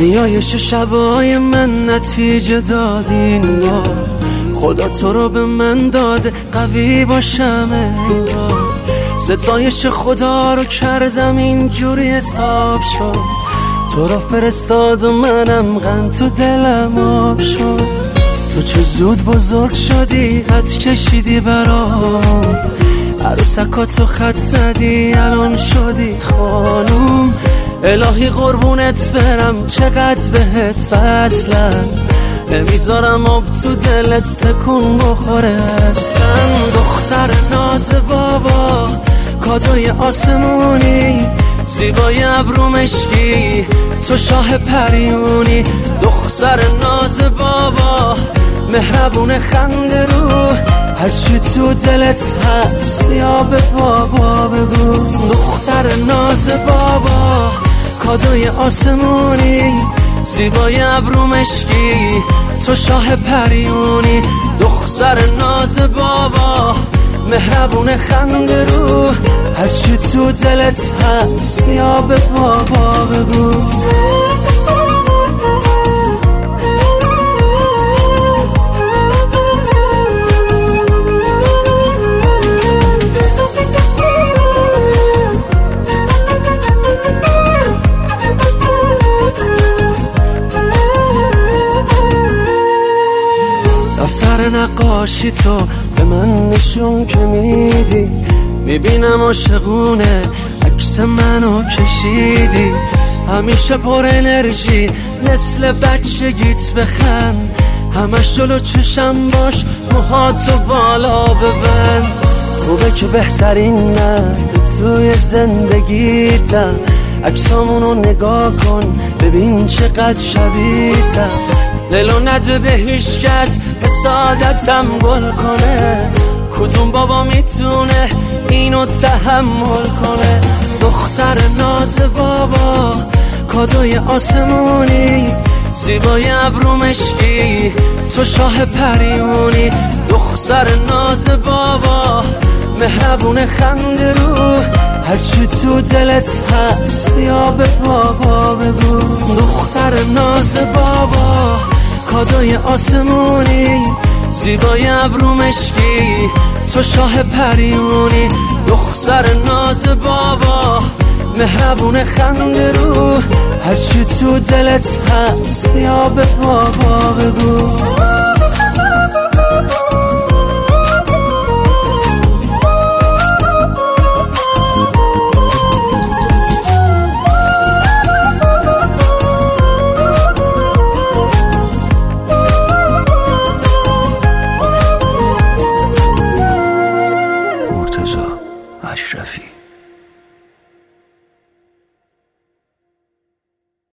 نیایش شبای من نتیجه دادین با خدا تو رو به من داده قوی باشم انگار ستایش خدا رو کردم اینجوری حساب شد تو رو فرستاد و منم غم تو دلم آب شد تو چه زود بزرگ شدی قد کشیدی برام عروسکاتو خط زدی الان شدی خانوم الهی قربونت برم چقدر بهت وصلم نمیذارم آب تو دلت تکون بخوره اصلا دختر ناز بابا کادوی آسمونی زیبای ابرو مشکی تو شاه پریونی دختر ناز بابا مهربون خنده رو هرچی تو دلت هست بیا به بابا بگو دختر ناز بابا کادوی آسمونی زیبای ابرو مشکی تو شاه پریونی دختر ناز بابا مهربون خنده رو هرچی تو دلت هست بیا به بابا بگو دفتر نقاشی تو به من نشون که میدی میبینم عاشقونه عکس منو کشیدی همیشه پر انرژی مثل بچگیت بخند همش جلو چشم باش موهاتو بالا ببند خوبه که بهترین مرد توی زندگیتم عکسامونو نگاه کن ببین چقدر شبیه‌تم دلو نده به هیچ کس حسادتم گل کنه کدوم بابا میتونه اینو تحمل کنه دختر ناز بابا کادوی آسمونی زیبای ابرو مشکی تو شاه پریونی دختر ناز بابا مهربون خنده رو هرچی تو دلت هست بیا به بابا بگو دختر ناز بابا کادوی آسمونی زیبای ابرو مشکی تو شاه پریونی دختر ناز بابا مهربون خنده رو هرچی تو دلت هست بیا به بابا بگو اشرفی